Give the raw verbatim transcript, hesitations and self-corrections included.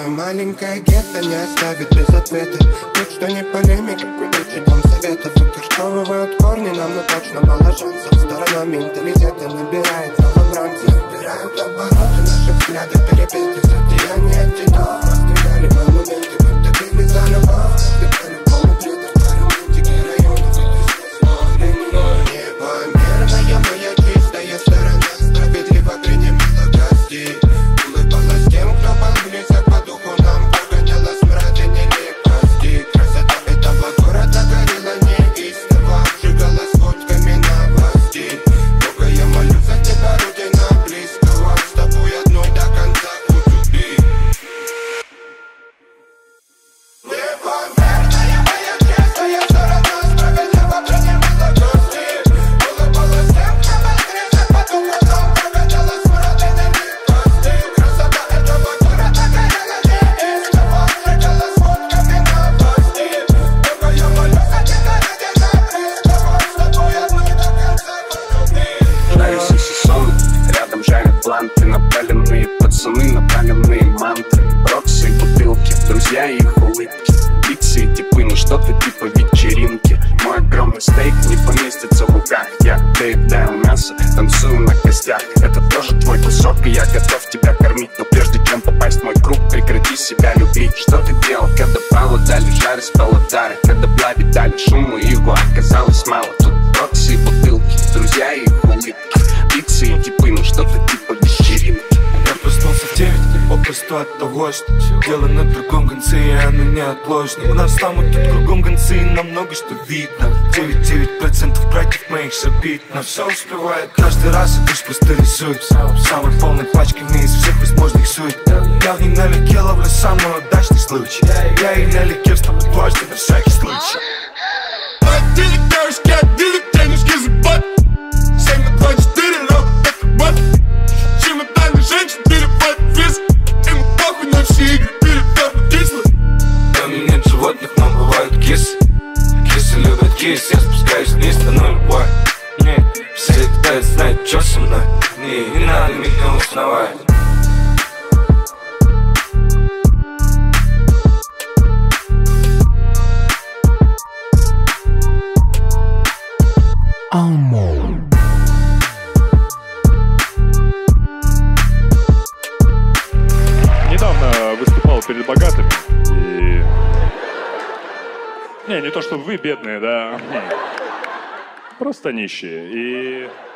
маленькое гетто не оставит без ответа. Тут что не полемика, придучи дом советов. Выкорчевывают корни, нам ну точно мало шансов. Сторона менталитета набирает новобранцев. Набирают обороты, наши взгляды перепеты. Состояние антидот, постреляли монументы. Будто били за любовь, стекали полупредок. Романтики районов, это непомерная моя чистая сторона. Справедливо принимала гостей. Улыбалась тем, кто был близок по духу нам. Прогоняла смрад и нелепости. Красота этого города горела неистово. Обжигалась водками новостей. Бога, я молюсь за тебя, родина близкого. С тобой одной до конца пути. Непомерная моя чистая сторона. Справедливо принимала гостей. Улыбалась тем, кто был близок по духу нам. Прогоняла смрад и нелепости. Красота этого города горела неистово. Обжигалась водками новостей. Бога, я молюсь за тебя, родина близкого. С тобой одной до конца пути. Нравится сон, рядом жарят планты. Напаленные пацаны, напаленные мантры. Роксы и бутылки, друзья и их улыбки. Пиксы и типы, ну что-то типа вечеринки. Мой огромный стейк не поместится в руках. Я доедаю мясо, танцую на костях. Это тоже твой кусок, и я готов тебя кормить. Но прежде чем попасть в мой круг, прекрати себя любить. Что ты делал, когда пало дали жары с палатары? Когда благи дали шуму, и его оказалось мало. Тут роксы и бутылки, друзья и их улыбки. Пиксы и типы, ну что-то типа вечеринки. Я проснулся в девять, попросту от того, что дело на другом конце, и оно неотложно. У нас там и тут кругом гонцы, и нам много что видно. девяносто девять процентов братьев моих шабит. Но все успевает каждый раз, и лишь просто рисует. Самой полной пачками из всех возможных сует. Я в ней налегке ловлю самый удачный случай. Я и налегке встану дважды на всякий случай. От денег девушки, от денег денежки за бат. семь на два четыре, рок, это бат. Чемоданы женщин перепад вес. Им похуй на все игры, перепад кисло. В доме нет животных, но бывают кисы. Кисы любят кис, я спускаюсь вниз, стану любой. Не, все пытаются знать, что со мной. Не, не надо меня узнавать. Недавно выступал перед богатыми и... Не, не то, чтобы вы бедные, да. Просто нищие. И